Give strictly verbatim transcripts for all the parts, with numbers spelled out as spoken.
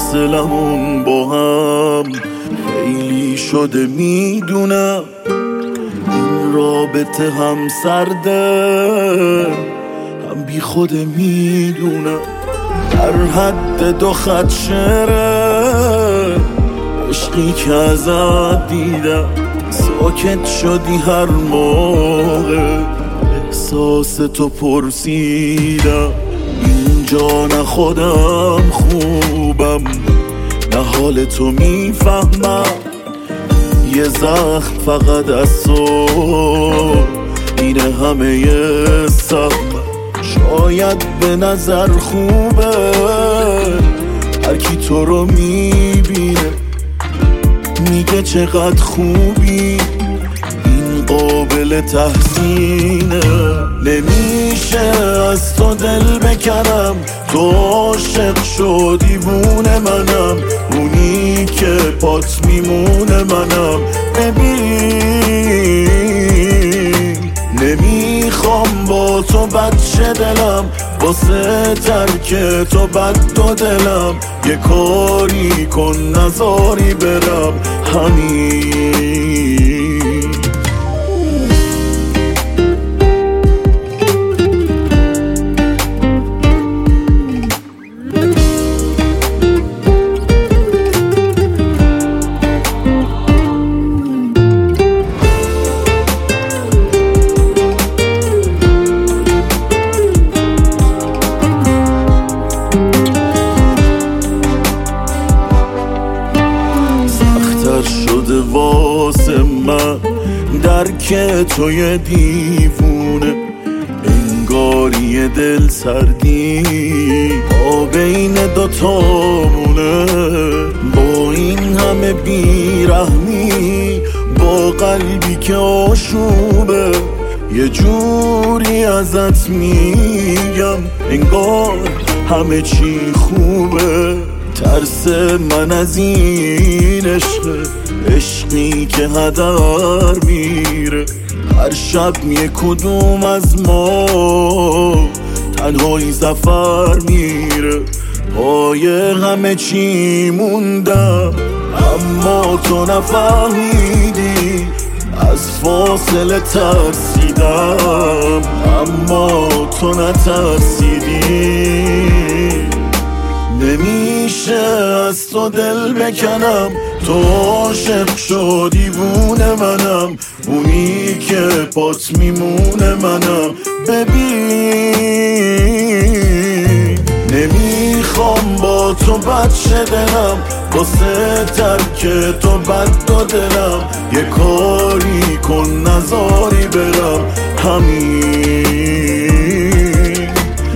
فاصلمون با هم خیلی شده میدونم. این رابطه هم سرده هم بی خود میدونم. در حد دو خط شعره عشقی که ازت دیدم، ساکت شدی هر موقع احساس تو پرسیدم. اینجا نه خودم خوبم نه حال تو میفهمم. یه زخم فقط از تو اینه همه سهم. شاید به نظر خوبه هر کی تو رو میبینه میگه چقدر خوبی، این قابل تحسینه. نمیشه از تو دل بکنم، تو عاشق شدی دیوونه منم، اونی که پات میمونه منم. ببین نمیخوام با تو بد شه دلم، واسه ترک تو بد دو دلم. یه کاری کن نذاری برم همین. شده واسه من درک توی دیوونه، انگاری دل سردی با بین دوتامونه. با این همه بیرحمی با قلبی که آشوبه، یه جوری ازت میگم انگار همه چی خوبه. ترس من از این عشقه، عشقی که هدر میره. هر شب یک کدوم از ما تنهایی سفر میره. پای همه چی موندم اما تو نفهمیدی، از فاصله ترسیدم اما تو نترسیدی. نمیشه از تو دل بکنم، تو عاشق شدی دیوونه منم، اونی که پات میمونه منم. ببین نمیخوام با تو بد شه دلم، واسه ترک تو بد دو دلم. یه کاری کن نذاری برم همین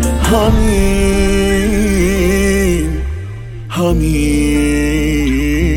همین همین.